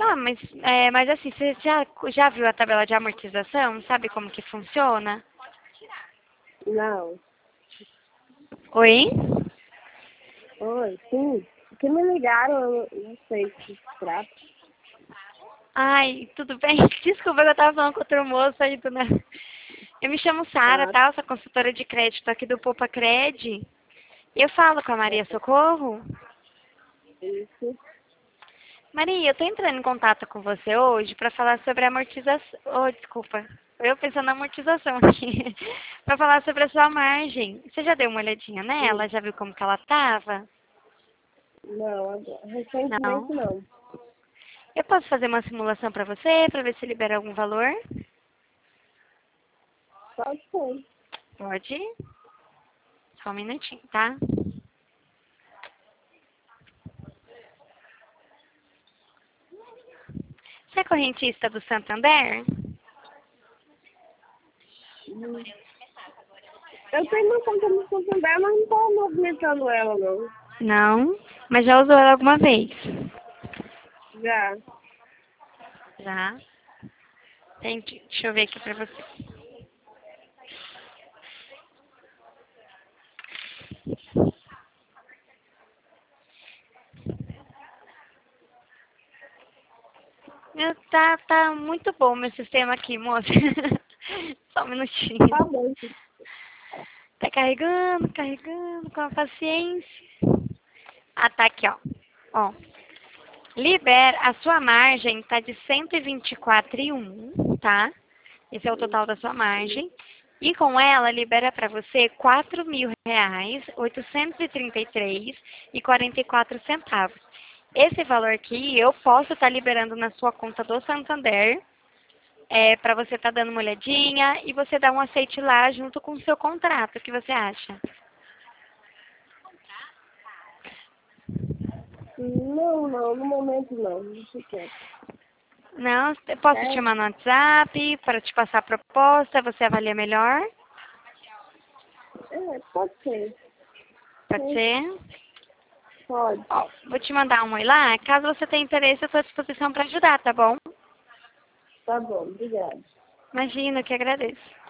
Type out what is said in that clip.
Não, mas assim, você já viu a tabela de amortização? Sabe como que funciona? Não. Oi? Oi, sim. Que me ligaram, eu não sei se se trata. Ai, tudo bem? Desculpa que eu tava falando com outro moço aí do nada. Eu me chamo Sara, Tá, tá? Sou consultora de crédito aqui do Poupa Cred. Eu falo com a Maria Socorro. isso. Maria, eu tô entrando em contato com você hoje para falar sobre a amortização. Oh, desculpa. Eu pensando na amortização aqui. Para falar sobre a sua margem. Você já deu uma olhadinha Sim. nela? Já viu como que ela tava? Não, recentemente Não. não. Eu posso fazer uma simulação para você, para ver se libera algum valor? Pode ser. Pode. Só um minutinho, tá? Você é correntista do Santander? Hum. Eu tenho uma conta no Santander, mas não tô movimentando ela, não. Não. Mas já usou ela alguma vez? Já. Já. Entendi. Deixa eu ver aqui pra você. Tá muito bom meu sistema aqui, moça. Só um minutinho. Tá bom. Tá carregando com a paciência. Ah, tá aqui, ó. Ó. Libera, a sua margem tá de 124,1, tá? Esse é o total da sua margem. E com ela, libera para você R$ 4.000, 833,44 centavos. Esse valor aqui eu posso estar liberando na sua conta do Santander, para você estar dando uma olhadinha e você dar um aceite lá junto com o seu contrato. O que você acha? Não, não, no momento não. Deixa quieto. Não, eu posso te É, chamar no WhatsApp para te passar a proposta, você avalia melhor? pode ser. Pode Sim, ser? pode. Ó, vou te mandar um oi lá. Caso você tenha interesse, eu estou à disposição para ajudar, tá bom? Tá bom, obrigada. Imagina, eu que agradeço.